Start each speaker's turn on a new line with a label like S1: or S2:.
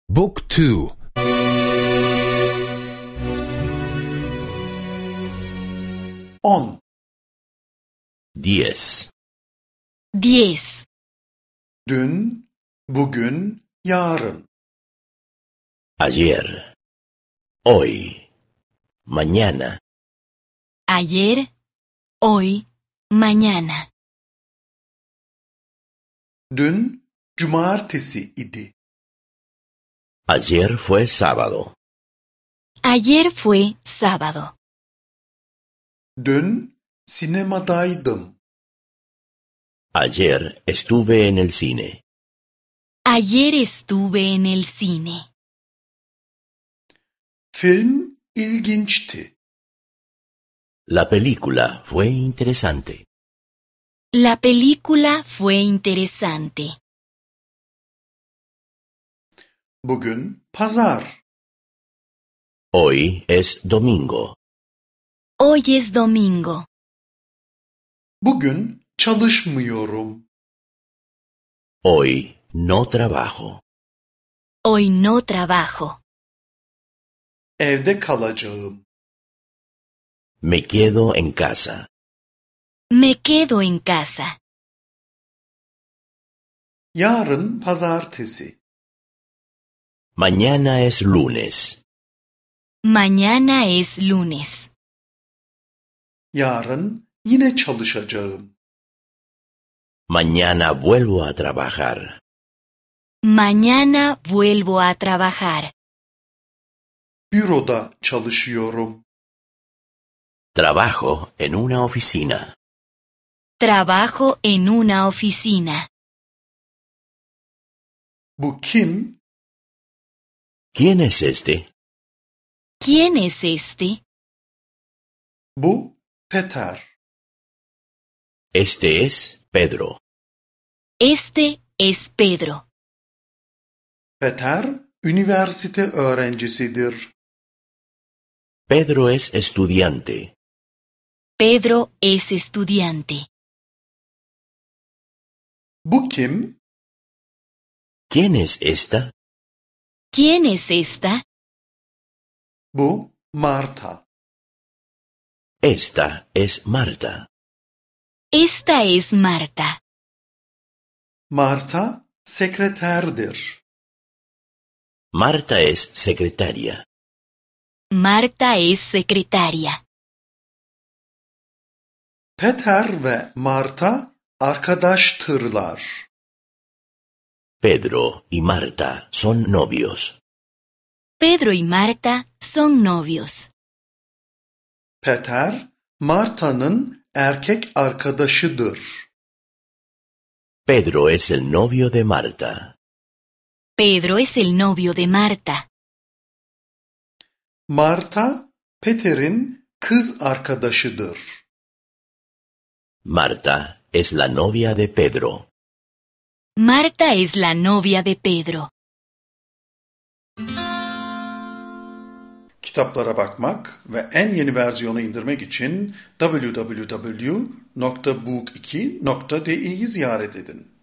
S1: Book 2.
S2: 10.
S3: 10.
S4: 10.
S2: Dün, bugün, yarın.
S3: Ayer. Hoy. Mañana.
S4: Ayer, hoy, mañana.
S2: Dün, cumartesi idi.
S3: Ayer fue sábado.
S4: Ayer fue sábado.
S2: Dün, sinemadaydım.
S3: Ayer estuve en el cine.
S4: Ayer estuve en el cine.
S2: Film ilginçti.
S3: La película fue interesante.
S4: La película fue interesante.
S2: Bugün pazar.
S3: Hoy es domingo.
S4: Hoy es domingo.
S2: Bugün çalışmıyorum.
S3: Hoy no trabajo.
S4: Hoy no trabajo.
S2: Evde kalacağım.
S3: Me quedo en casa.
S4: Me quedo en casa.
S2: Yarın pazartesi.
S3: Mañana es lunes.
S4: Mañana es lunes.
S2: Yarın yine çalışacağım.
S3: Mañana vuelvo a trabajar.
S4: Mañana vuelvo a trabajar.
S2: Büroda çalışıyorum.
S3: Trabajo en una oficina.
S4: Trabajo en una oficina.
S2: Bu kim?
S3: ¿Quién es este?
S4: ¿Quién es este?
S2: Bu Peter.
S3: Este es Pedro.
S4: Este es Pedro.
S2: Peter, üniversite öğrencisidir.
S3: Pedro es estudiante.
S4: Pedro es estudiante.
S2: Bu kim?
S3: ¿Quién es esta?
S4: ¿Quién es esta?
S2: Bu Marta.
S3: Esta es Marta.
S4: Esta es Marta.
S2: Marta sekreterdir.
S3: Marta es secretaria.
S4: Marta es secretaria.
S2: Peter ve Marta arkadaştırlar.
S3: Pedro y Marta son novios.
S4: Pedro y Marta son novios.
S2: Peter, Marta'nın erkek arkadaşıdır.
S3: Pedro es el novio de Marta.
S4: Pedro es el novio de Marta.
S2: Marta, Peter'in kız arkadaşıdır.
S3: Marta es la novia de Pedro.
S4: Marta es la novia de Pedro.
S2: Kitaplara bakmak ve en yeni versiyonu indirmek için www.book2.de'yi ziyaret edin.